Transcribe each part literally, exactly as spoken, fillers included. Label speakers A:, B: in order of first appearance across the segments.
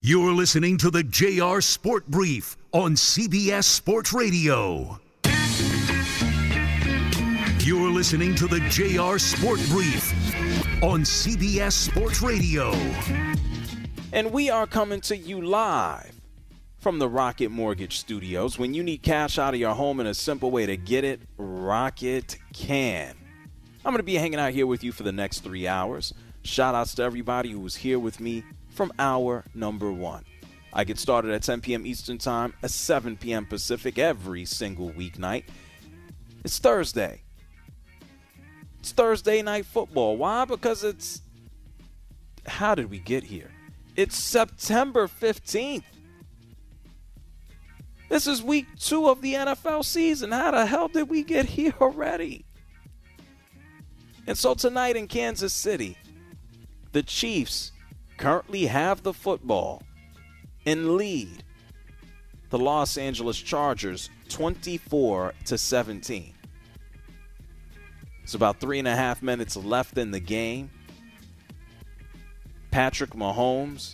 A: You're listening to the J R Sport Brief on C B S Sports Radio. You're listening to the J R Sport Brief on C B S Sports Radio.
B: And we are coming to you live from the Rocket Mortgage Studios. When you need cash out of your home and a simple way to get it, Rocket can. I'm going to be hanging out here with you for the next three hours. Shout outs to everybody who was here with me from hour number one. I get started at ten p.m. Eastern Time, at seven p.m. Pacific every single weeknight. It's Thursday. It's Thursday night football. Why? Because it's, how did we get here? It's September fifteenth. This is week two of the N F L season. How the hell did we get here already? And so tonight in Kansas City, the Chiefs currently have the football and lead the Los Angeles Chargers twenty-four to seventeen. It's about three and a half minutes left in the game. Patrick Mahomes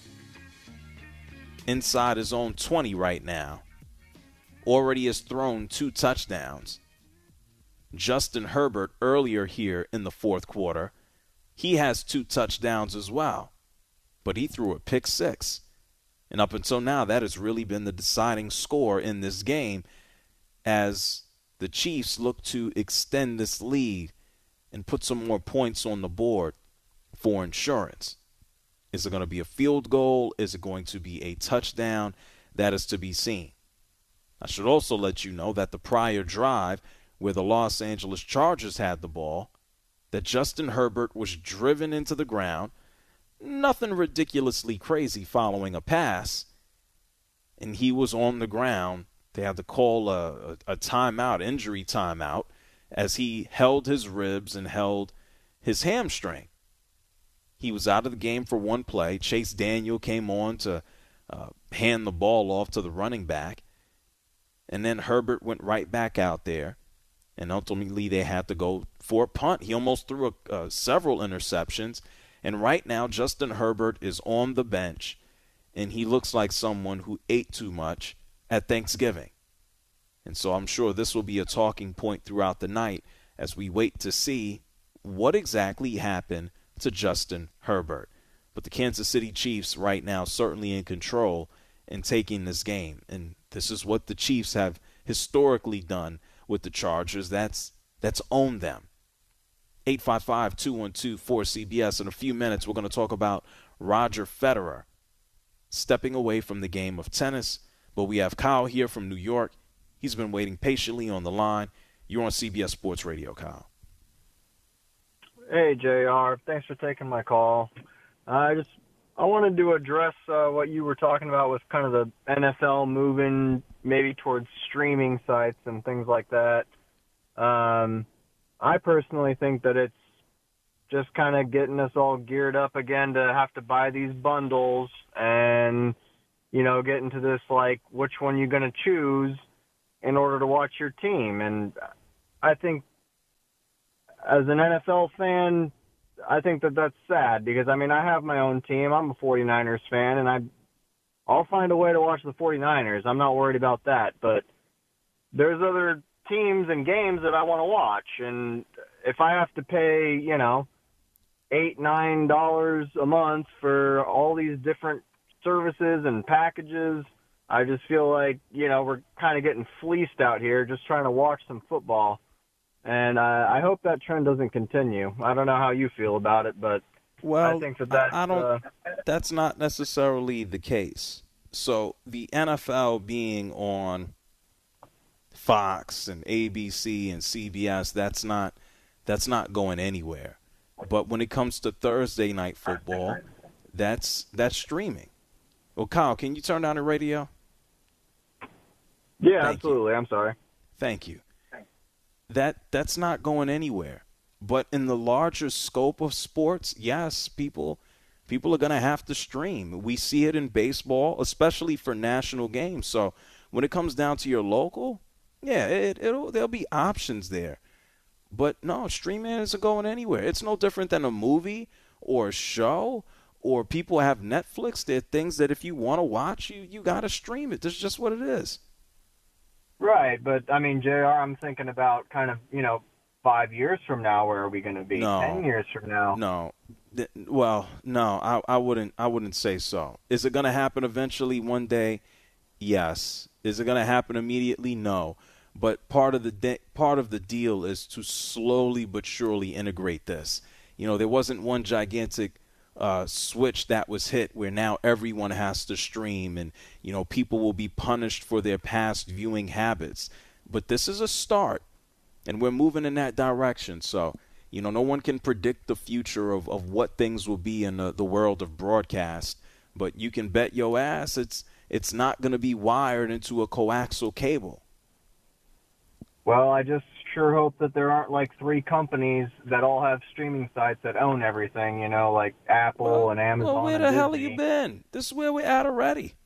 B: inside his own twenty right now. Already has thrown two touchdowns. Justin Herbert earlier here in the fourth quarter, he has two touchdowns as well. But he threw a pick six. And up until now, that has really been the deciding score in this game as the Chiefs look to extend this lead and put some more points on the board for insurance. Is it going to be a field goal? Is it going to be a touchdown? That is to be seen. I should also let you know that the prior drive where the Los Angeles Chargers had the ball, that Justin Herbert was driven into the ground. Nothing ridiculously crazy following a pass, and he was on the ground. They had to call a, a, a timeout, injury timeout, as he held his ribs and held his hamstring. He was out of the game for one play. Chase Daniel came on to uh, hand the ball off to the running back, and then Herbert went right back out there, and ultimately they had to go for a punt. He almost threw a, uh, several interceptions. And right now, Justin Herbert is on the bench, and he looks like someone who ate too much at Thanksgiving. And so I'm sure this will be a talking point throughout the night as we wait to see what exactly happened to Justin Herbert. But the Kansas City Chiefs right now certainly in control and taking this game. And this is what the Chiefs have historically done with the Chargers. That's, that's owned them. eight five five, two one two, four C B S. In a few minutes, we're going to talk about Roger Federer stepping away from the game of tennis. But we have Kyle here from New York. He's been waiting patiently on the line. You're on C B S Sports Radio, Kyle.
C: Hey, J R. Thanks for taking my call. I just I wanted to address uh, what you were talking about with kind of the N F L moving maybe towards streaming sites and things like that. Um I personally think that it's just kind of getting us all geared up again to have to buy these bundles and, you know, get into this, like, which one you're going to choose in order to watch your team. And I think as an N F L fan, I think that that's sad because, I mean, I have my own team. I'm a 49ers fan, and I, I'll find a way to watch the 49ers. I'm not worried about that. But there's other teams and games that I want to watch, and if I have to pay, you know, eight, nine dollars a month for all these different services and packages, I just feel like, you know, we're kind of getting fleeced out here just trying to watch some football, and uh, I hope that trend doesn't continue. I don't know how you feel about it, but
B: well,
C: I think that that's,
B: I don't.
C: Uh,
B: that's not necessarily the case. So the N F L being on Fox and A B C and C B S, that's not that's not going anywhere. But when it comes to Thursday night football, that's that's streaming. Well, Kyle, can you turn down the radio?
C: Yeah,
B: Thank
C: absolutely.
B: you.
C: I'm sorry.
B: Thank you. That that's not going anywhere. But in the larger scope of sports, yes, people people are going to have to stream. We see it in baseball, especially for national games. So when it comes down to your local, yeah, it, it'll there'll be options there. But no, streaming isn't going anywhere. It's no different than a movie or a show or people have Netflix. There are things that if you want to watch, you, you got to stream it. That's just what it is.
C: Right, but, I mean, J R, I'm thinking about kind of, you know, five years from now, where are we going to be?
B: No.
C: Ten years from now?
B: No. Well, no, I, I wouldn't I wouldn't say so. Is it going to happen eventually one day? Yes. Is it going to happen immediately? No. But part of the de- part of the deal is to slowly but surely integrate this. You know, there wasn't one gigantic uh, switch that was hit where now everyone has to stream and, you know, people will be punished for their past viewing habits. But this is a start, and we're moving in that direction. So, you know, no one can predict the future of, of what things will be in the, the world of broadcast. But you can bet your ass it's it's not going to be wired into a coaxial cable.
C: Well, I just sure hope that there aren't like three companies that all have streaming sites that own everything, you know, like Apple
B: well,
C: and Amazon.
B: Well, where
C: and
B: the
C: Disney.
B: hell have you been? This is where we're at already.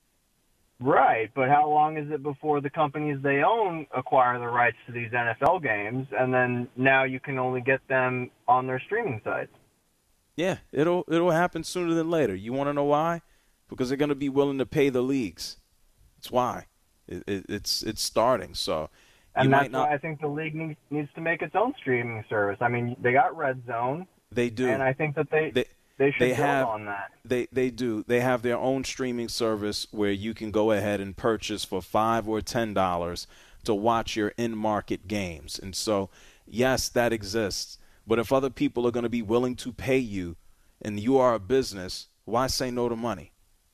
C: Right, but how long is it before the companies they own acquire the rights to these N F L games, and then now you can only get them on their streaming sites?
B: Yeah, it'll it'll happen sooner than later. You want to know why? Because they're going to be willing to pay the leagues. That's why. It, it, it's it's starting. So,
C: and
B: you
C: that's
B: might not,
C: why I think the league needs, needs to make its own streaming service. I mean, they got Red Zone.
B: They do,
C: and I think that they
B: they,
C: they should
B: they
C: build
B: have,
C: on that.
B: They they do. They have their own streaming service where you can go ahead and purchase for five or ten dollars to watch your in-market games. And so, yes, that exists. But if other people are going to be willing to pay you, and you are a business, why say no to money?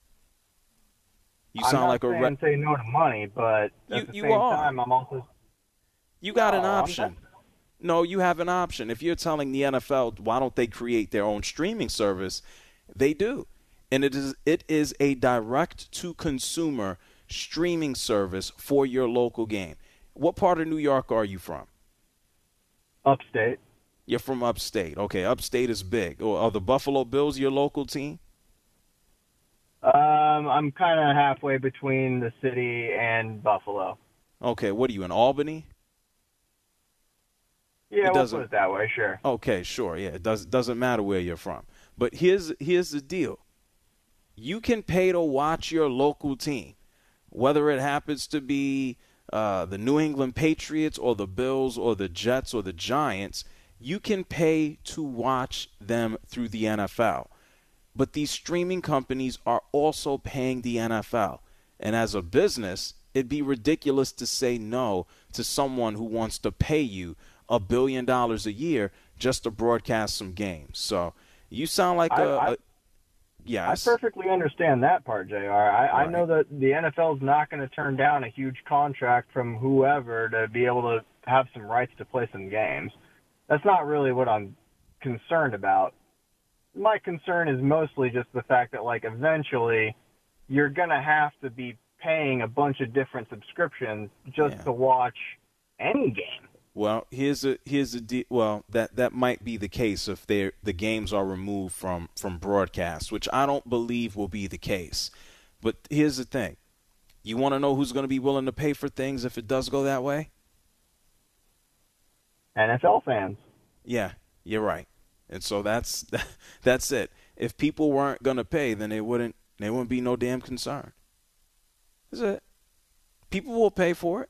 B: You sound
C: I'm not
B: like a
C: saying
B: re-
C: say no to money, but at
B: You-
C: the
B: you
C: same
B: are.
C: time, I'm also
B: You got an
C: No, I'm
B: option. No, you have an option. If you're telling the N F L, why don't they create their own streaming service? They do. And it is it is a direct-to-consumer streaming service for your local game. What part of New York are you from?
C: upstate.
B: You're from upstate. Okay, upstate is big. Or are the Buffalo Bills your local team?
C: Um, I'm kind of halfway between the city and Buffalo.
B: Okay, what are you, in Albany?
C: Yeah,
B: It
C: we'll
B: doesn't-
C: put it that way, sure.
B: Okay, sure. Yeah, it does, doesn't matter where you're from. But here's here's the deal. You can pay to watch your local team, whether it happens to be uh, the New England Patriots or the Bills or the Jets or the Giants. You can pay to watch them through the N F L. But these streaming companies are also paying the N F L. And as a business, it'd be ridiculous to say no to someone who wants to pay you a billion dollars a year just to broadcast some games. So you sound like
C: I-
B: a,
C: I-
B: a yes.
C: I perfectly understand that part, J R. I, I
B: Right.
C: know that the N F L is not going to turn down a huge contract from whoever to be able to have some rights to play some games. That's not really what I'm concerned about. My concern is mostly just the fact that, like, eventually you're going to have to be paying a bunch of different subscriptions just
B: Yeah.
C: to watch any game.
B: Well, here's a here's a de- well that that might be the case if they the games are removed from from broadcast, which I don't believe will be the case. But here's the thing: you want to know who's going to be willing to pay for things if it does go that way?
C: N F L fans.
B: Yeah, you're right. And so that's that's it. If people weren't going to pay, then they wouldn't there wouldn't be no damn concern. That's it. People will pay for it.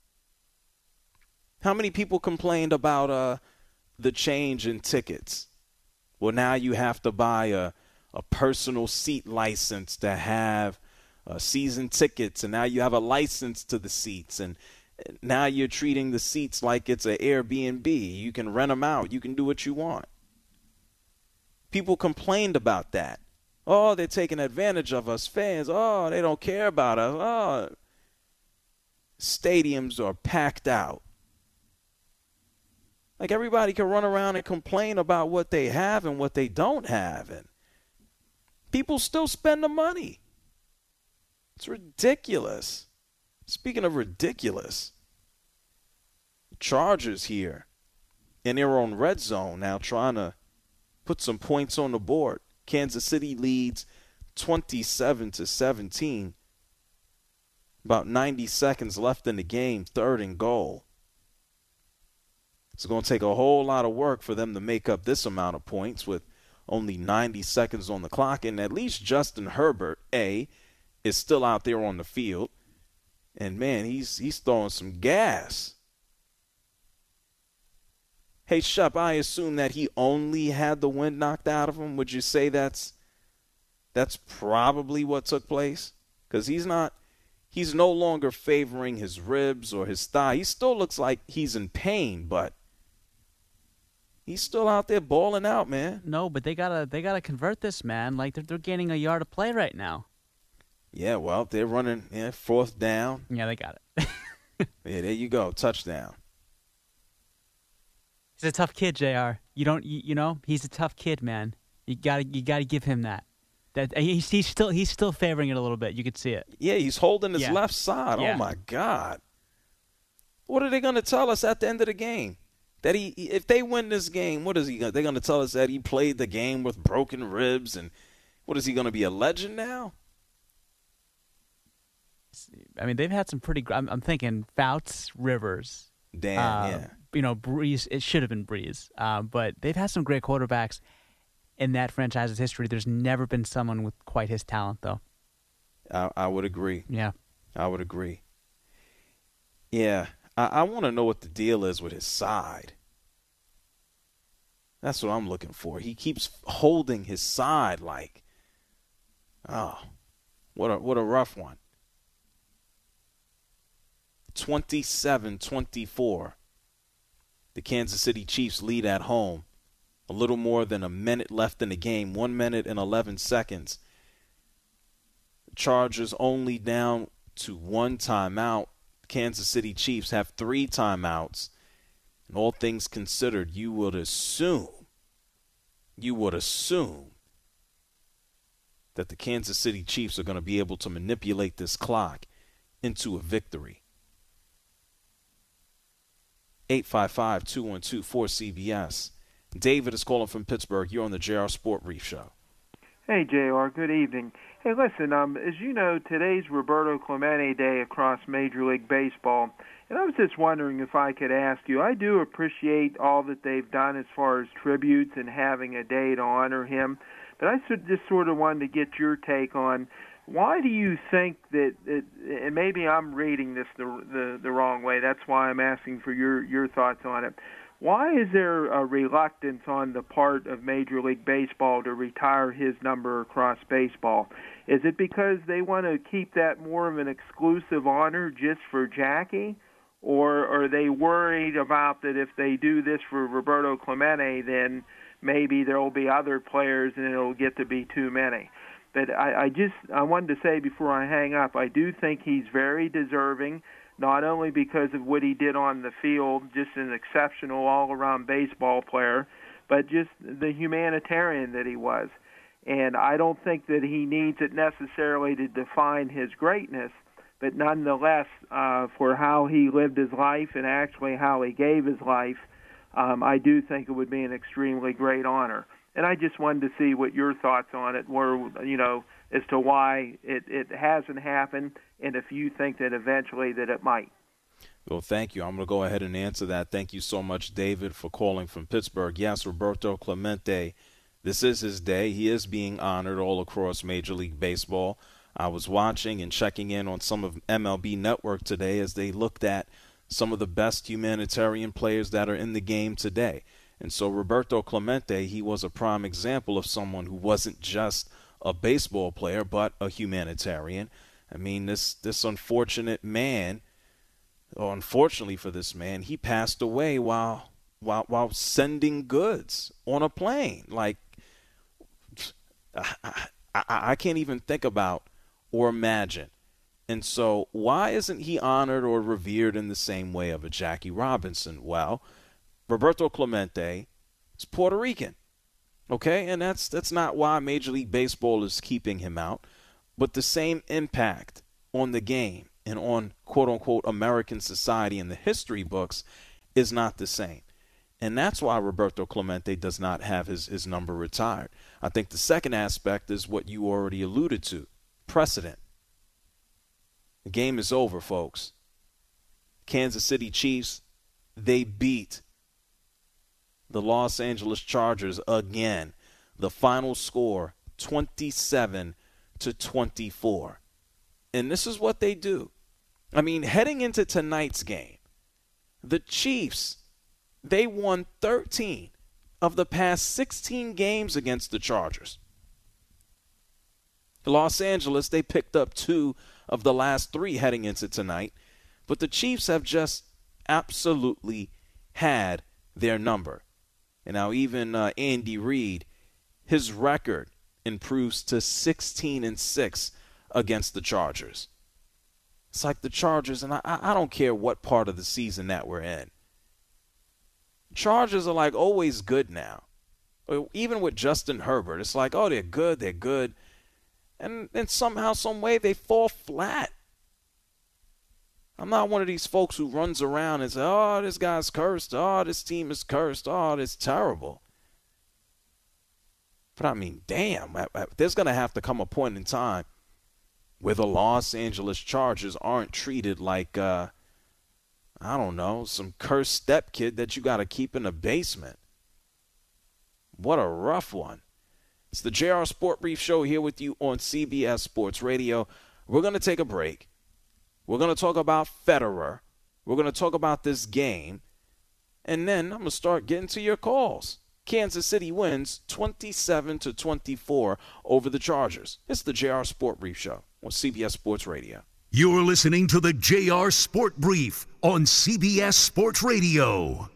B: How many people complained about uh, the change in tickets? Well, now you have to buy a, a personal seat license to have uh, season tickets, and now you have a license to the seats, and now you're treating the seats like it's an Airbnb. You can rent them out. You can do what you want. People complained about that. Oh, they're taking advantage of us fans. Oh, they don't care about us. Oh, stadiums are packed out. Like, everybody can run around and complain about what they have and what they don't have. And people still spend the money. It's ridiculous. Speaking of ridiculous, Chargers here in their own red zone now trying to put some points on the board. Kansas City leads twenty-seven to seventeen. About ninety seconds left in the game, third and goal. It's going to take a whole lot of work for them to make up this amount of points with only ninety seconds on the clock, and at least Justin Herbert, A, is still out there on the field. And, man, he's he's throwing some gas. Hey, Shep, I assume that he only had the wind knocked out of him. Would you say that's that's probably what took place? Because he's not he's no longer favoring his ribs or his thigh. He still looks like he's in pain, but he's still out there balling out, man.
D: No, but they gotta they gotta convert this, man. Like they're they're gaining a yard of play right now.
B: Yeah, well, they're running yeah, fourth down.
D: Yeah, they got it.
B: Yeah, there you go, touchdown.
D: He's a tough kid, J R. You don't, you, you know, he's a tough kid, man. You gotta, you gotta give him that. That he's, he's still, he's still favoring it a little bit. You could see it.
B: Yeah, he's holding his
D: yeah.
B: left side.
D: Yeah.
B: Oh my God! What are they going to tell us at the end of the game? That he, if they win this game, what is he? They're going to tell us that he played the game with broken ribs, and what is he going to be, a legend now?
D: I mean, they've had some pretty. I'm, I'm thinking Fouts, Rivers.
B: Damn,
D: uh,
B: yeah.
D: You know, Breeze. It should have been Breeze, uh, but they've had some great quarterbacks in that franchise's history. There's never been someone with quite his talent, though.
B: I, I would agree.
D: Yeah,
B: I would agree. Yeah, I, I want to know what the deal is with his side. That's what I'm looking for. He keeps holding his side like, oh, what a what a rough one. twenty-seven twenty-four. The Kansas City Chiefs lead at home. A little more than a minute left in the game. One minute and eleven seconds. The Chargers only down to one timeout. Kansas City Chiefs have three timeouts. And all things considered, you would assume, you would assume that the Kansas City Chiefs are going to be able to manipulate this clock into a victory. eight five five, two one two, four C B S. David is calling from Pittsburgh. You're on the J R Sport Brief Show.
E: Hey, J R. Good evening. Hey, listen, um, as you know, today's Roberto Clemente Day across Major League Baseball. And I was just wondering if I could ask you, I do appreciate all that they've done as far as tributes and having a day to honor him. But I just sort of wanted to get your take on, why do you think that, that and maybe I'm reading this the, the the wrong way, that's why I'm asking for your, your thoughts on it. Why is there a reluctance on the part of Major League Baseball to retire his number across baseball? Is it because they want to keep that more of an exclusive honor just for Jackie? Or are they worried about that if they do this for Roberto Clemente, then maybe there will be other players and it will get to be too many? But I, I just I wanted to say before I hang up, I do think he's very deserving, not only because of what he did on the field, just an exceptional all-around baseball player, but just the humanitarian that he was. And I don't think that he needs it necessarily to define his greatness, but nonetheless, uh, for how he lived his life and actually how he gave his life, um, I do think it would be an extremely great honor. And I just wanted to see what your thoughts on it were, you know, as to why it, it hasn't happened, and if you think that eventually that it might.
B: Well, thank you. I'm going to go ahead and answer that. Thank you so much, David, for calling from Pittsburgh. Yes, Roberto Clemente, this is his day. He is being honored all across Major League Baseball. I was watching and checking in on some of M L B Network today as they looked at some of the best humanitarian players that are in the game today. And so Roberto Clemente, he was a prime example of someone who wasn't just a baseball player, but a humanitarian. I mean, this this unfortunate man, or unfortunately for this man, he passed away while while while sending goods on a plane. Like, I, I, I can't even think about or imagine. And so why isn't he honored or revered in the same way of a Jackie Robinson? Well, Roberto Clemente is Puerto Rican, okay? And that's that's not why Major League Baseball is keeping him out. But the same impact on the game and on quote-unquote American society in the history books is not the same. And that's why Roberto Clemente does not have his, his number retired. I think the second aspect is what you already alluded to, precedent. The game is over, folks. Kansas City Chiefs, they beat the Los Angeles Chargers again. The final score, twenty-seven to twenty-four. And this is what they do. I mean, heading into tonight's game, the Chiefs, they won thirteen of the past sixteen games against the Chargers. Los Angeles, they picked up two of the last three heading into tonight. But the Chiefs have just absolutely had their number. And now even uh, Andy Reid, his record improves to sixteen and six against the Chargers. It's like the Chargers, and I, I don't care what part of the season that we're in. Chargers are like always good now. Even with Justin Herbert, it's like, oh, they're good, they're good. And then somehow, some way, they fall flat. I'm not one of these folks who runs around and says, oh, this guy's cursed. Oh, this team is cursed. Oh, it's terrible. But, I mean, damn, there's going to have to come a point in time where the Los Angeles Chargers aren't treated like, uh, I don't know, some cursed step kid that you got to keep in the basement. What a rough one. It's the J R Sport Brief Show here with you on C B S Sports Radio. We're going to take a break. We're going to talk about Federer. We're going to talk about this game. And then I'm going to start getting to your calls. Kansas City wins twenty-seven to twenty-four over the Chargers. It's the J R Sport Brief Show on C B S Sports Radio.
A: You're listening to the J R Sport Brief on C B S Sports Radio.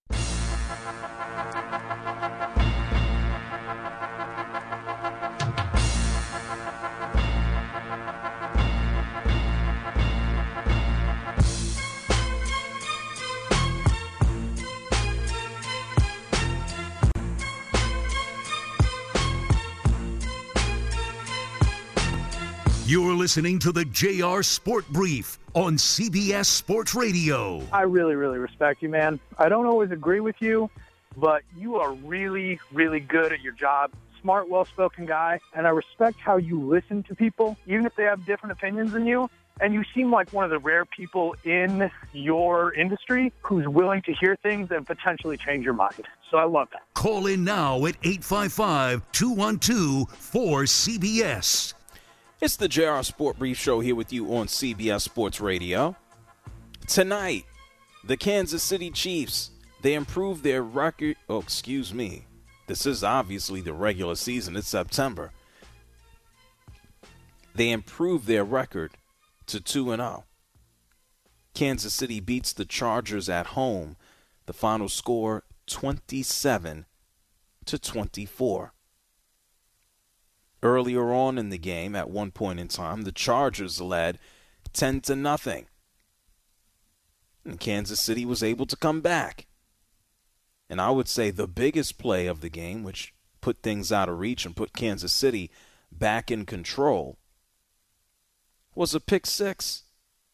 A: You're listening to the J R Sport Brief on C B S Sports Radio.
F: I really, really respect you, man. I don't always agree with you, but you are really, really good at your job. Smart, well-spoken guy, and I respect how you listen to people, even if they have different opinions than you. And you seem like one of the rare people in your industry who's willing to hear things and potentially change your mind. So I love that.
A: Call in now at eight five five, two one two, four C B S.
B: It's the J R Sport Brief Show here with you on C B S Sports Radio. Tonight, the Kansas City Chiefs, they improved their record. Oh, excuse me. This is obviously the regular season. It's September. They improved their record to two and oh. Kansas City beats the Chargers at home. The final score, twenty-seven to twenty-four. Earlier on in the game, at one point in time, the Chargers led ten to nothing. And Kansas City was able to come back. And I would say the biggest play of the game, which put things out of reach and put Kansas City back in control, was a pick six.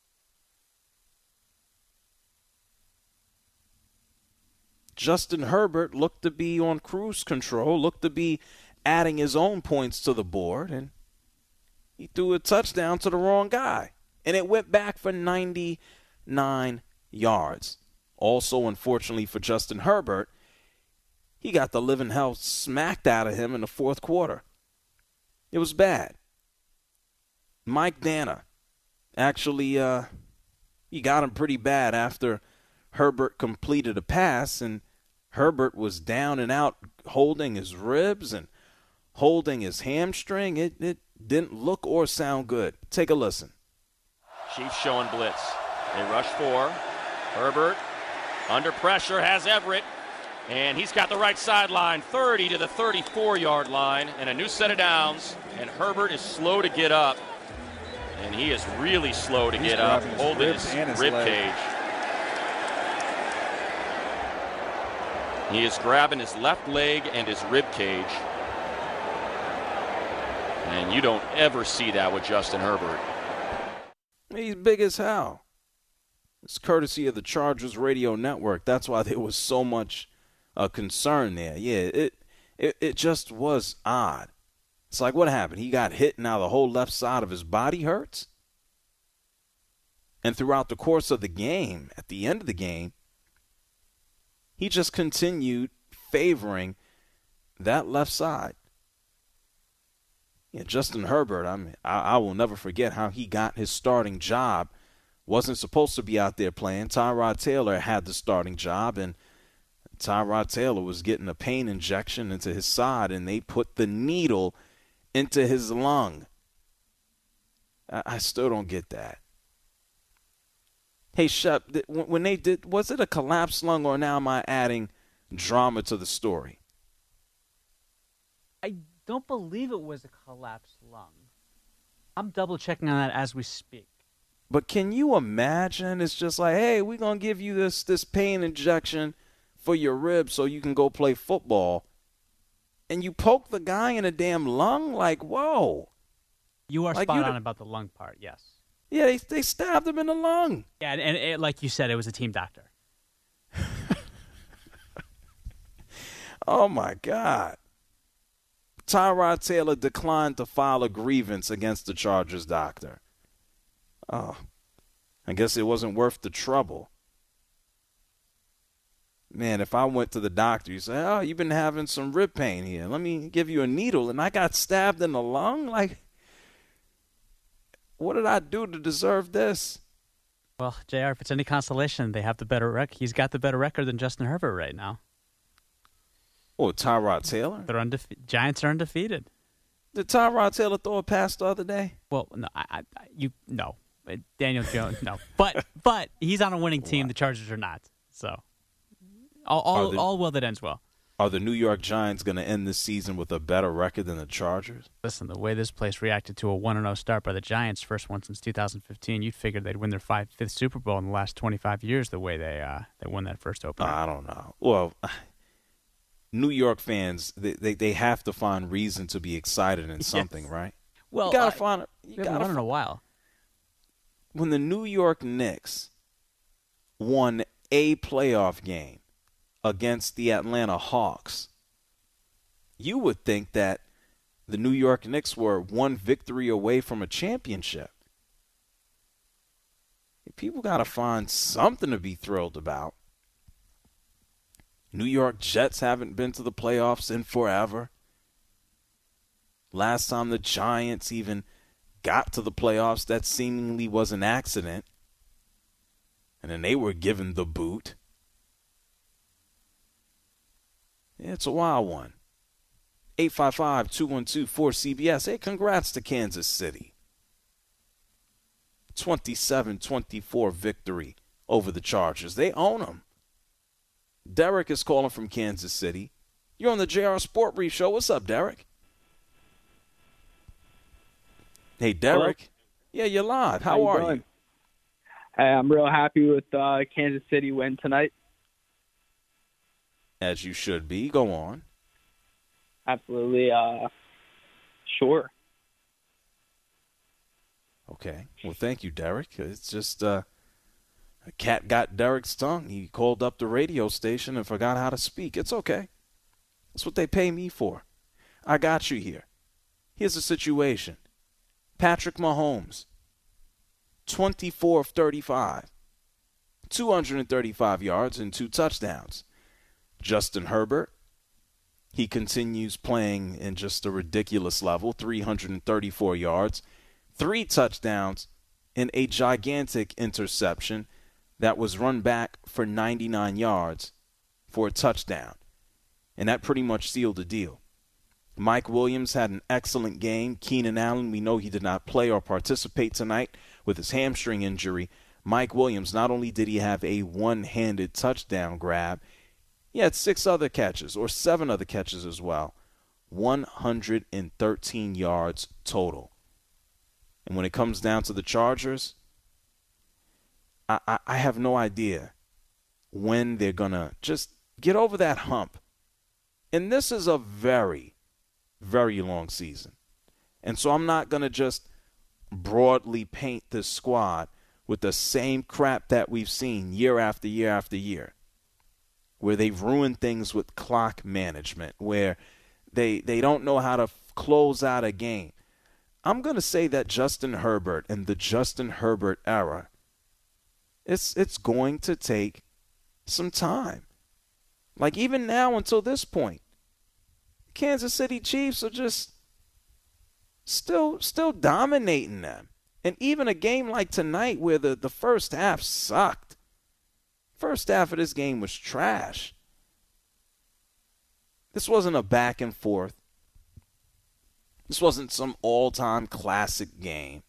B: Justin Herbert looked to be on cruise control, looked to be adding his own points to the board, and he threw a touchdown to the wrong guy. And it went back for ninety-nine yards. Also, unfortunately for Justin Herbert, he got the living hell smacked out of him in the fourth quarter. It was bad. Mike Danna, actually, uh, he got him pretty bad after Herbert completed a pass, and Herbert was down and out holding his ribs and holding his hamstring. It, it didn't look or sound good. Take a listen.
G: Chiefs showing blitz. They rush four. Herbert under pressure has Everett, and he's got the right sideline, thirty to the thirty-four-yard line, and a new set of downs, and Herbert is slow to get up, and he is really slow to
H: he's
G: get up,
H: his
G: holding his,
H: his
G: rib
H: leg.
G: cage. He is grabbing his left leg and his rib cage. And you don't ever see that with Justin Herbert.
B: He's big as hell. It's courtesy of the Chargers radio network. That's why there was so much uh, concern there. Yeah, it, it it just was odd. It's like, what happened? He got hit, now the whole left side of his body hurts? And throughout the course of the game, at the end of the game, he just continued favoring that left side. Yeah, Justin Herbert, I mean, I, I will never forget how he got his starting job. Wasn't supposed to be out there playing. Tyrod Taylor had the starting job, and Tyrod Taylor was getting a pain injection into his side, and they put the needle into his lung. I, I still don't get that. Hey, Shep, when they did, was it a collapsed lung, or now am I adding drama to the story?
D: I don't believe it was a collapsed lung. I'm double checking on that as we speak.
B: But can you imagine? It's just like, hey, we're going to give you this, this pain injection for your ribs so you can go play football. And you poke the guy in a damn lung? Like, whoa.
D: You are
B: like
D: spot
B: you
D: on
B: d-
D: about the lung part, yes.
B: Yeah, they, they stabbed him in the lung.
D: Yeah, and, and it, like you said, it was a team doctor.
B: Oh, my God. Tyrod Taylor declined to file a grievance against the Chargers doctor. Oh, I guess it wasn't worth the trouble. Man, if I went to the doctor, you say, oh, you've been having some rib pain here. Let me give you a needle, and I got stabbed in the lung? Like, what did I do to deserve this?
D: Well, J R, if it's any consolation, they have the better rec. He's got the better record than Justin Herbert right now.
B: Oh, Tyrod Taylor?
D: They're undefe- Giants are undefeated.
B: Did Tyrod Taylor throw a pass the other day?
D: Well, no, I, I, you no, Daniel Jones, no, but but he's on a winning team. The Chargers are not. So all all,
B: the,
D: all well that ends well.
B: Are the New York Giants going to end this season with a better record than the Chargers?
D: Listen, the way this place reacted to a one and oh start by the Giants, first one since two thousand fifteen, you'd figure they'd win their five, fifth Super Bowl in the last twenty-five years. The way they uh, they won that first opener.
B: I don't know. Well. New York fans, they, they they have to find reason to be excited in something,
D: yes.
B: right?
D: Well,
B: you gotta
D: I,
B: find. You
D: we haven't
B: gotta
D: won in a while.
B: When the New York Knicks won a playoff game against the Atlanta Hawks, you would think that the New York Knicks were one victory away from a championship. People gotta find something to be thrilled about. New York Jets haven't been to the playoffs in forever. Last time the Giants even got to the playoffs, that seemingly was an accident. And then they were given the boot. Yeah, it's a wild one. eight five five, two one two, four C B S. Hey, congrats to Kansas City. twenty-seven twenty-four victory over the Chargers. They own them. Derek is calling from Kansas City. You're on the J R Sport Brief Show. What's up, Derek? Hey, Derek. Hello? Yeah, you're live. How, How you are doing? you?
H: Hey, I'm real happy with uh, Kansas City win tonight.
B: As you should be. Go on.
H: Absolutely. Uh, sure.
B: Okay. Well, thank you, Derek. It's just... Uh, A cat got Derek's tongue. He called up the radio station and forgot how to speak. It's okay. That's what they pay me for. I got you here. Here's the situation. Patrick Mahomes, twenty-four of thirty-five, two hundred thirty-five yards and two touchdowns. Justin Herbert, he continues playing in just a ridiculous level, three hundred thirty-four yards, three touchdowns, and a gigantic interception that was run back for ninety-nine yards for a touchdown. And that pretty much sealed the deal. Mike Williams had an excellent game. Keenan Allen, we know he did not play or participate tonight with his hamstring injury. Mike Williams, not only did he have a one-handed touchdown grab, he had six other catches, or seven other catches as well. one hundred thirteen yards total. And when it comes down to the Chargers, I, I, I have no idea when they're going to just get over that hump. And this is a very, very long season. And so I'm not going to just broadly paint this squad with the same crap that we've seen year after year after year, where they've ruined things with clock management, where they they don't know how to f- close out a game. I'm going to say that Justin Herbert and the Justin Herbert era, it's it's going to take some time. Like even now until this point, Kansas City Chiefs are just still still dominating them. And even a game like tonight where the, the first half sucked. First half of this game was trash. This wasn't a back and forth. This wasn't some all-time classic game.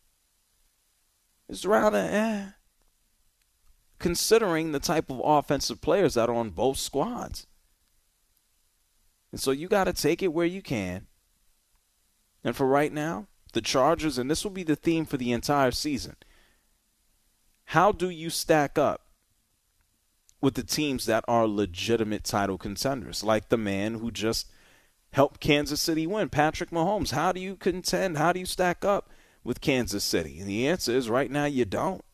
B: It's rather eh, considering the type of offensive players that are on both squads. And so you got to take it where you can. And for right now, the Chargers, and this will be the theme for the entire season, how do you stack up with the teams that are legitimate title contenders, like the man who just helped Kansas City win, Patrick Mahomes? How do you contend? How do you stack up with Kansas City? And the answer is right now you don't.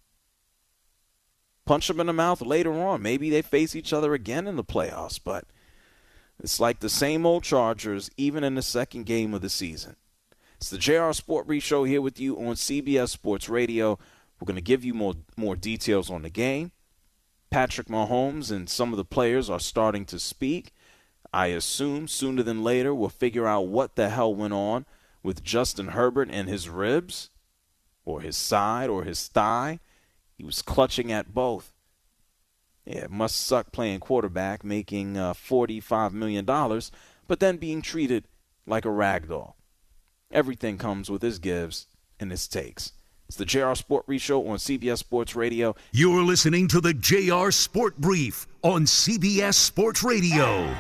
B: Punch them in the mouth later on. Maybe they face each other again in the playoffs, but it's like the same old Chargers even in the second game of the season. It's the J R Sport Brief Show here with you on C B S Sports Radio. We're going to give you more more details on the game. Patrick Mahomes and some of the players are starting to speak. I assume sooner than later we'll figure out what the hell went on with Justin Herbert and his ribs, or his side, or his thigh. He was clutching at both. Yeah, it must suck playing quarterback, making uh, forty-five million dollars, but then being treated like a rag doll. Everything comes with its gives and its takes. It's the J R Sport Brief Show on C B S Sports Radio.
A: You're listening to the J R Sport Brief on C B S Sports Radio.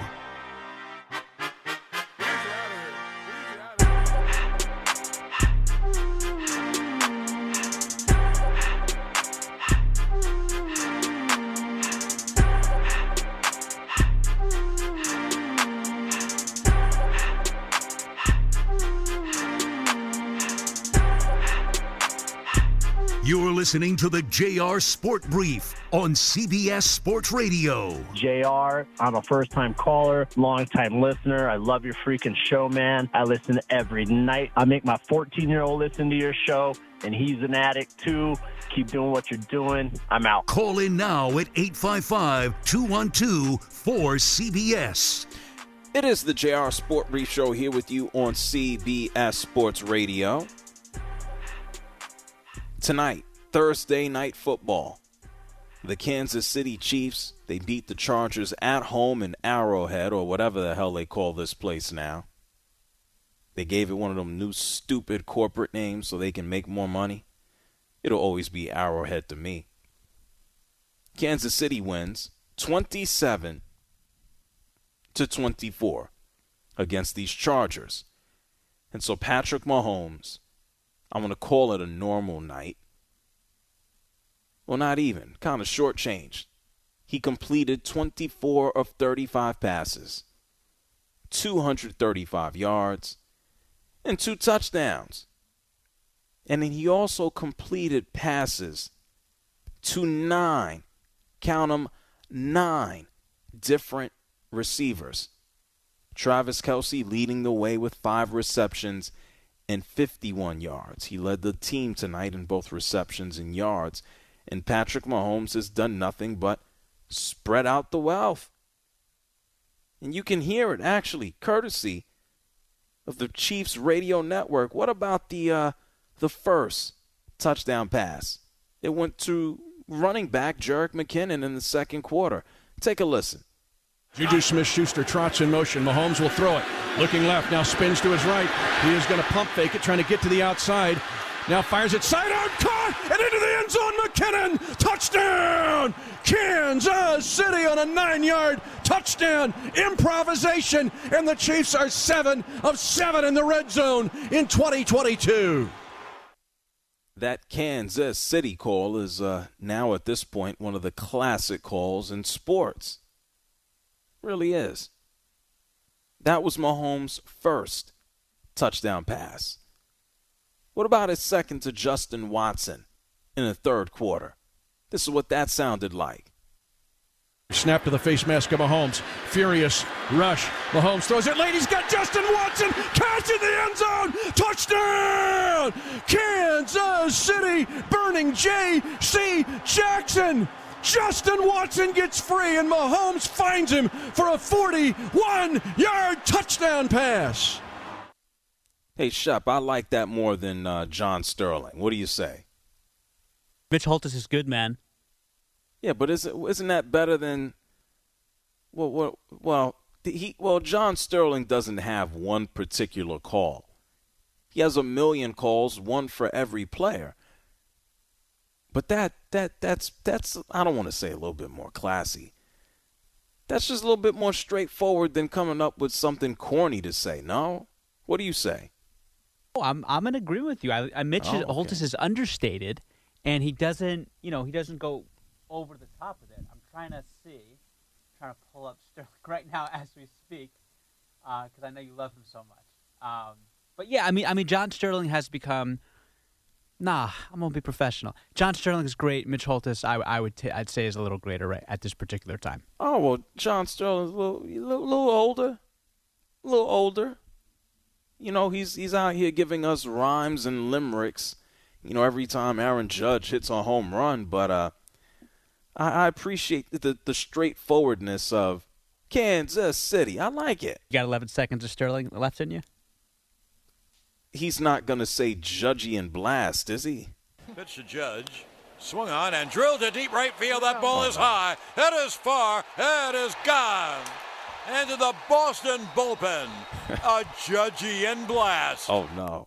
A: You're listening to the J R Sport Brief on C B S Sports Radio.
I: J R, I'm a first-time caller, long-time listener. I love your freaking show, man. I listen every night. I make my fourteen-year-old listen to your show, and he's an addict, too. Keep doing what you're doing. I'm out.
A: Call in now at eight five five, two one two, four C B S.
B: It is the J R Sport Brief Show here with you on C B S Sports Radio. Tonight, Thursday Night Football. The Kansas City Chiefs, they beat the Chargers at home in Arrowhead, or whatever the hell they call this place now. They gave it one of them new stupid corporate names so they can make more money. It'll always be Arrowhead to me. Kansas City wins twenty-seven to twenty-four against these Chargers. And so Patrick Mahomes, I'm going to call it a normal night. Well, not even. Kind of shortchanged. He completed twenty-four of thirty-five passes, two hundred thirty-five yards, and two touchdowns. And then he also completed passes to nine, count them, nine different receivers. Travis Kelce leading the way with five receptions and fifty-one yards. He led the team tonight in both receptions and yards. And Patrick Mahomes has done nothing but spread out the wealth. And you can hear it, actually, courtesy of the Chiefs radio network. What about the uh, the first touchdown pass? It went to running back Jerick McKinnon in the second quarter. Take a listen.
J: Juju Smith-Schuster trots in motion. Mahomes will throw it. Looking left, now spins to his right. He is going to pump fake it, trying to get to the outside. Now fires it side out, caught, and into the end zone. McKinnon, touchdown! Kansas City on a nine-yard touchdown improvisation, and the Chiefs are seven of seven in the red zone in twenty twenty-two.
B: That Kansas City call is uh, now at this point one of the classic calls in sports. Really is. That was Mahomes' first touchdown pass. What about his second to Justin Watson in the third quarter? This is what that sounded like.
J: Snap to the face mask of Mahomes. Furious rush. Mahomes throws it late. He's got Justin Watson. Catch in the end zone. Touchdown! Kansas City burning J C Jackson. Justin Watson gets free, and Mahomes finds him for a forty-one-yard touchdown pass.
B: Hey, Shep, I like that more than uh, John Sterling. What do you say?
D: Mitch Holthus is good, man.
B: Yeah, but isn't isn't that better than? Well, well, well, he well John Sterling doesn't have one particular call. He has a million calls, one for every player. But that that that's that's I don't want to say a little bit more classy. That's just a little bit more straightforward than coming up with something corny to say. No, what do you say?
D: Oh, I'm I'm in agreement with you. I, I Mitch
B: Oh, okay.
D: Holthus is understated, and he doesn't you know he doesn't go over the top of it. I'm trying to see, trying to pull up Sterling right now as we speak, because uh, I know you love him so much. Um, but yeah, I mean I mean John Sterling has become. Nah, I'm gonna be professional. John Sterling is great. Mitch Holthus, I, I would, t- I'd say, is a little greater right at this particular time.
B: Oh well, John Sterling's a little, a little, little older, a little older. You know, he's he's out here giving us rhymes and limericks. You know, every time Aaron Judge hits a home run. But uh, I, I appreciate the the straightforwardness of Kansas City. I like it.
D: You got eleven seconds of Sterling left in you.
B: He's not going to say Judgy and blast, is he?
K: Pitch to Judge. Swung on and drilled to deep right field. That ball is high. It is far. It is gone. Into the Boston bullpen. A Judgy and blast.
B: Oh, no.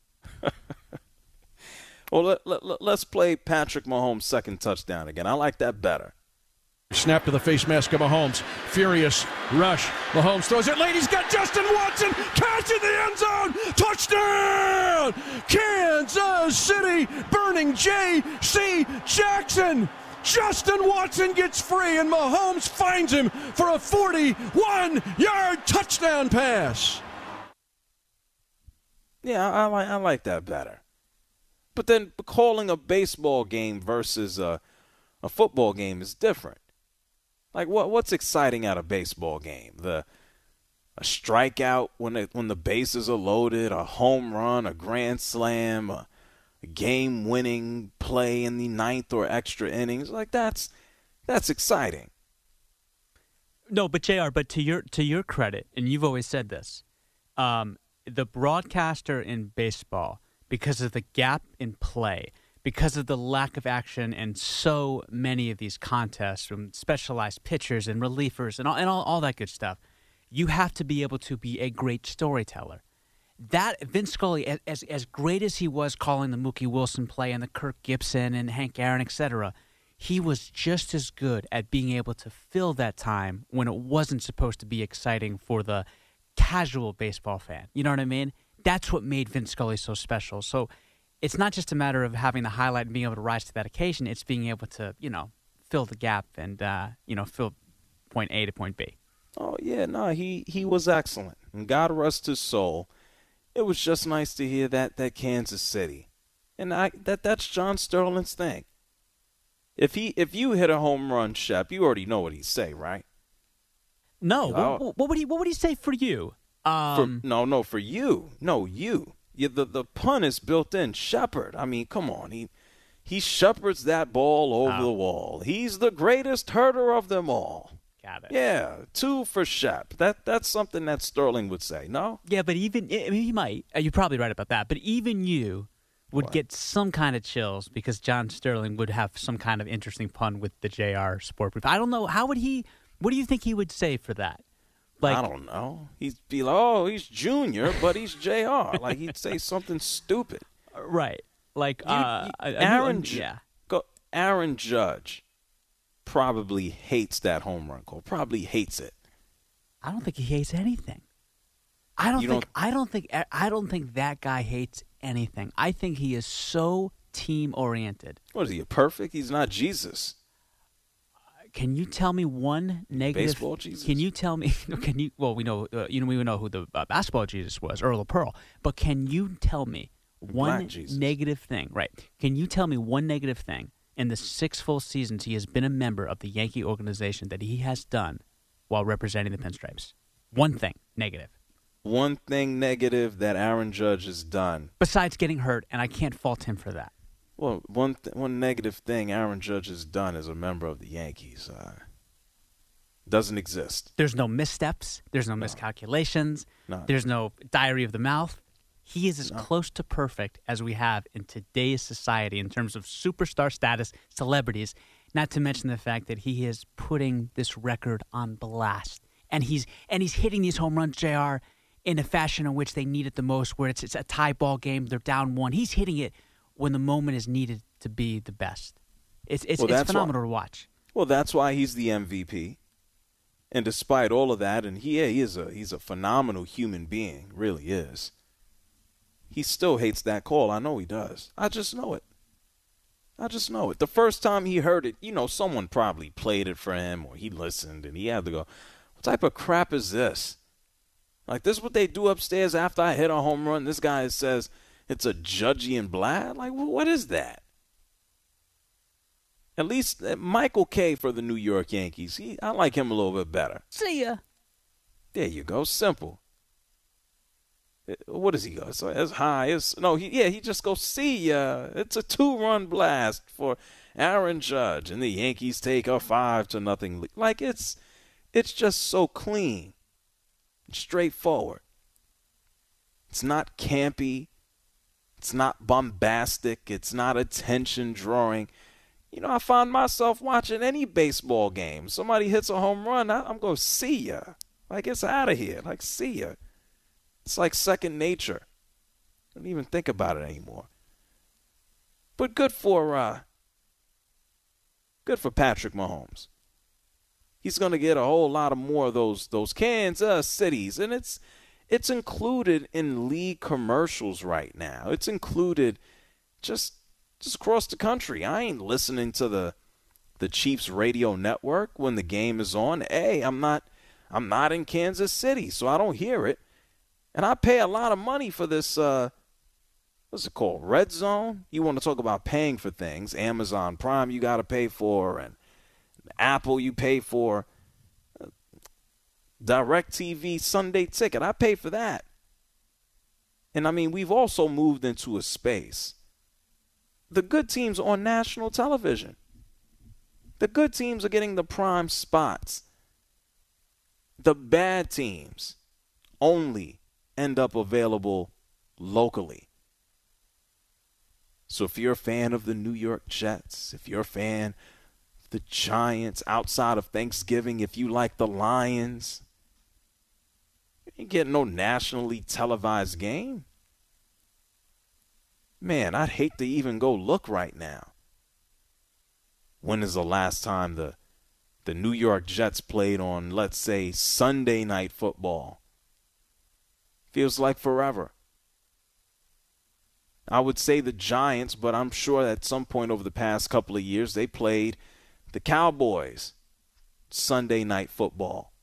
B: Well, let, let, let's play Patrick Mahomes' second touchdown again. I like that better.
J: Snap to the face mask of Mahomes. Furious rush. Mahomes throws it late. He's got Justin Watson. Catch in the end zone. Touchdown! Kansas City burning J C Jackson. Justin Watson gets free, and Mahomes finds him for a forty-one-yard touchdown pass.
B: Yeah, I, I like I like that better. But then calling a baseball game versus a, a football game is different. Like what? What's exciting at a baseball game? The a strikeout when it, when the bases are loaded, a home run, a grand slam, a, a game-winning play in the ninth or extra innings. Like that's that's exciting.
D: No, but J R, but to your to your credit, and you've always said this, um, the broadcaster in baseball, because of the gap in play, because of the lack of action in so many of these contests from specialized pitchers and relievers and all, and all, all that good stuff, you have to be able to be a great storyteller. That Vince Scully, as as great as he was calling the Mookie Wilson play and the Kirk Gibson and Hank Aaron, et cetera, he was just as good at being able to fill that time when it wasn't supposed to be exciting for the casual baseball fan. You know what I mean? That's what made Vince Scully so special. So it's not just a matter of having the highlight and being able to rise to that occasion. It's being able to, you know, fill the gap and, uh, you know, fill point A to point B.
B: Oh, yeah, no, he, he was excellent. And God rest his soul. It was just nice to hear that that Kansas City. And I that that's John Sterling's thing. If he if you hit a home run, Shep, you already know what he'd say, right?
D: No.
B: You know,
D: what, what would he what would he say for you? Um,
B: for, no, no, for you. No, you. Yeah, the the pun is built in. Shepherd. I mean, come on. He he shepherds that ball over
D: oh.
B: the wall. He's the greatest herder of them all.
D: Got it.
B: Yeah, two for Shep. That that's something that Sterling would say. No.
D: Yeah, but even I mean, he might. You're probably right about that. But even you would
B: What?
D: get some kind of chills because John Sterling would have some kind of interesting pun with the J R Sport Brief. I don't know. How would he? What do you think he would say for that? Like,
B: I don't know. He'd be like, oh, he's Junior, but he's J R. Like, he'd say something stupid.
D: Right. Like,
B: You-
D: uh,
B: you-
D: I- I knew-
B: Aaron, Ju-
D: yeah.
B: go, Aaron Judge probably hates that home run call. Probably hates it.
D: I don't think he hates anything. I don't
B: You
D: think.
B: don't-
D: I don't think. I don't think that guy hates anything. I think he is so team oriented.
B: What is he, perfect? He's not Jesus.
D: Can you tell me one negative?
B: Baseball Jesus?
D: Can you tell me? Can you? Well, we know. Uh, you know, we know who the uh, basketball Jesus was, Earl of Pearl. But can you tell me one
B: Black Jesus.
D: negative thing? Right? Can you tell me one negative thing in the six full seasons he has been a member of the Yankee organization that he has done while representing the Pinstripes? One thing negative.
B: One thing negative that Aaron Judge has done.
D: Besides getting hurt, and I can't fault him for that.
B: Well, one th- one negative thing Aaron Judge has done as a member of the Yankees uh, doesn't exist.
D: There's no missteps. There's no, miscalculations.
B: No.
D: There's no diary of the mouth. He is as no. close to perfect as we have in today's society in terms of superstar status, celebrities, not to mention the fact that he is putting this record on blast. And he's and he's hitting these home runs, J R, in a fashion in which they need it the most, where it's, it's a tie ball game, they're down one. He's hitting it when the moment is needed to be the best. It's it's, well, it's phenomenal
B: why,
D: to watch.
B: Well, that's why he's the M V P. And despite all of that, and he, yeah, he is a he's a phenomenal human being, really is. He still hates that call. I know he does. I just know it. I just know it. The first time he heard it, you know, someone probably played it for him or he listened and he had to go, what type of crap is this? Like, this is what they do upstairs after I hit a home run? This guy says it's a Judgy and Vlad? Like, what is that? At least uh, Michael Kay for the New York Yankees. He, I like him a little bit better.
D: See ya.
B: There you go. Simple. What does he go? So as high as no, he yeah, he just goes, see ya. It's a two-run blast for Aaron Judge, and the Yankees take a five to nothing lead. Like it's, it's just so clean, straightforward. It's not campy. It's not bombastic. It's not attention drawing. You know, I find myself watching any baseball game. Somebody hits a home run, I, I'm going, see ya. Like, it's out of here. Like, see ya. It's like second nature. I don't even think about it anymore. But good for uh, good for Patrick Mahomes. He's going to get a whole lot of more of those those Kansas Cities, and it's it's included in league commercials right now. It's included just just across the country. I ain't listening to the the Chiefs radio network when the game is on. Hey, I'm not I'm not in Kansas City, so I don't hear it. And I pay a lot of money for this, uh, what's it called, Red Zone? You want to talk about paying for things. Amazon Prime you got to pay for, and Apple you pay for. Uh, DirecTV Sunday Ticket, I pay for that. And, I mean, we've also moved into a space. The good teams on national television. The good teams are getting the prime spots. The bad teams only end up available locally. So if you're a fan of the New York Jets, if you're a fan of the Giants outside of Thanksgiving, if you like the Lions, you ain't getting no nationally televised game. Man, I'd hate to even go look right now. When is the last time the the New York Jets played on, let's say, Sunday Night Football? Feels like forever. I would say the Giants, but I'm sure at some point over the past couple of years they played the Cowboys Sunday Night Football.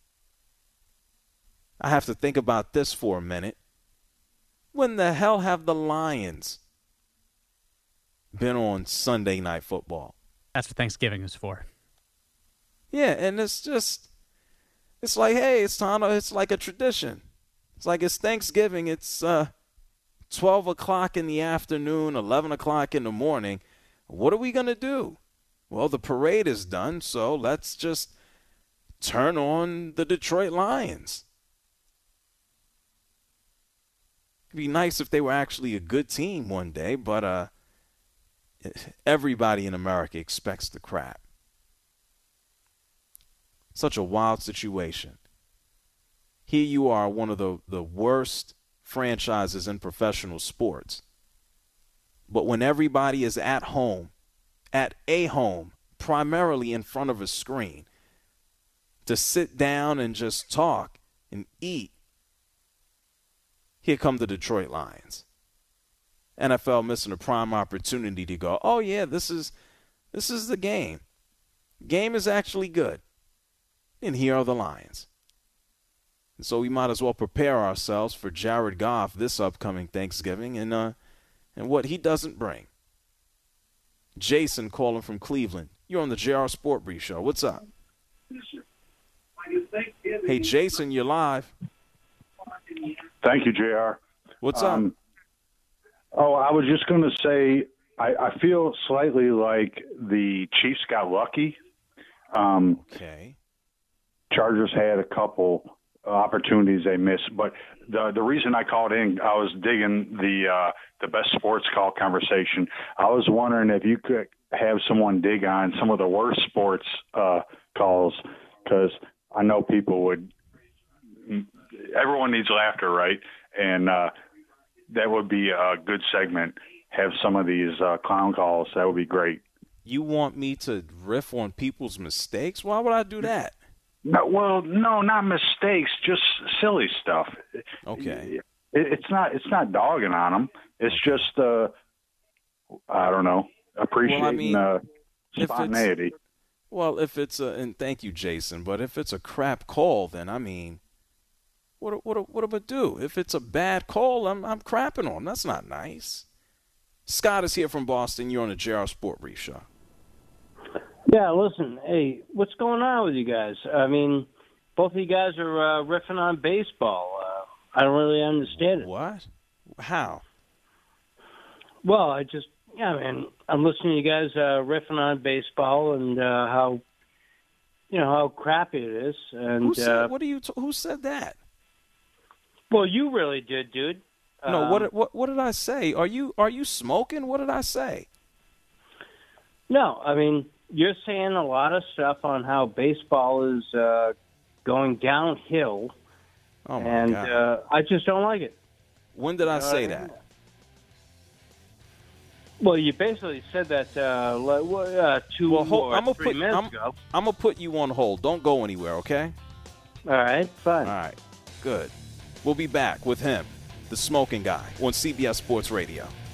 B: I have to think about this for a minute. When the hell have the Lions been on Sunday Night Football?
D: That's what Thanksgiving is for.
B: Yeah, and it's just, it's like, hey, it's time to, it's like a tradition. It's like it's Thanksgiving. It's uh, twelve o'clock in the afternoon, eleven o'clock in the morning. What are we going to do? Well, the parade is done, so let's just turn on the Detroit Lions. It'd be nice if they were actually a good team one day, but uh, everybody in America expects the crap. Such a wild situation. Here you are, one of the, the worst franchises in professional sports. But when everybody is at home, at a home, primarily in front of a screen, to sit down and just talk and eat, here come the Detroit Lions. N F L missing a prime opportunity to go, oh, yeah, this is this is the game. Game is actually good. And here are the Lions. And so we might as well prepare ourselves for Jared Goff this upcoming Thanksgiving and uh, and what he doesn't bring. Jason calling from Cleveland. You're on the J R Sport Brief Show. What's up? Hey, Jason, you're live.
L: Thank you, J R.
B: What's
L: um,
B: up?
L: Oh, I was just going to say I, I feel slightly like the Chiefs got lucky. Um,
B: okay.
L: Chargers had a couple opportunities they miss. But the the reason I called in, I was digging the uh, the best sports call conversation. I was wondering if you could have someone dig on some of the worst sports uh, calls, because I know people would. Everyone needs laughter, right? And uh, that would be a good segment. Have some of these uh, clown calls. That would be great.
B: You want me to riff on people's mistakes? Why would I do that?
L: No, well, no, not mistakes, just silly stuff.
B: Okay.
L: It, it's not. It's not dogging on them. It's just, uh, I don't know, appreciating
B: well, I mean,
L: uh,
B: if
L: spontaneity.
B: It's, well, if it's a, and thank you, Jason, but if it's a crap call, then I mean, what what what do I do? If it's a bad call, I'm I'm crapping on. That's not nice. Scott is here from Boston. You're on the J R Sport Brief Show.
M: Yeah, listen, hey, what's going on with you guys? I mean, both of you guys are uh, riffing on baseball. Uh, I don't really understand it.
B: What? How?
M: Well, I just, yeah, man, I'm listening to you guys uh, riffing on baseball and uh, how, you know, how crappy it is. And
B: who said,
M: uh,
B: what do you? T- who said that?
M: Well, you really did, dude.
B: No,
M: um,
B: what what what did I say? Are you are you smoking? What did I say?
M: No, I mean, you're saying a lot of stuff on how baseball is uh, going downhill,
B: oh my
M: and
B: God.
M: Uh, I just don't like it.
B: When did I
M: You know
B: say
M: what I mean?
B: that?
M: Well, you basically said that uh, like, uh, two
B: Well, hold,
M: or
B: I'm gonna
M: three
B: put
M: minutes
B: I'm,
M: ago.
B: I'm gonna put you on hold. Don't go anywhere, okay?
M: All right, fine.
B: All right, good. We'll be back with him, the smoking guy, on C B S Sports Radio.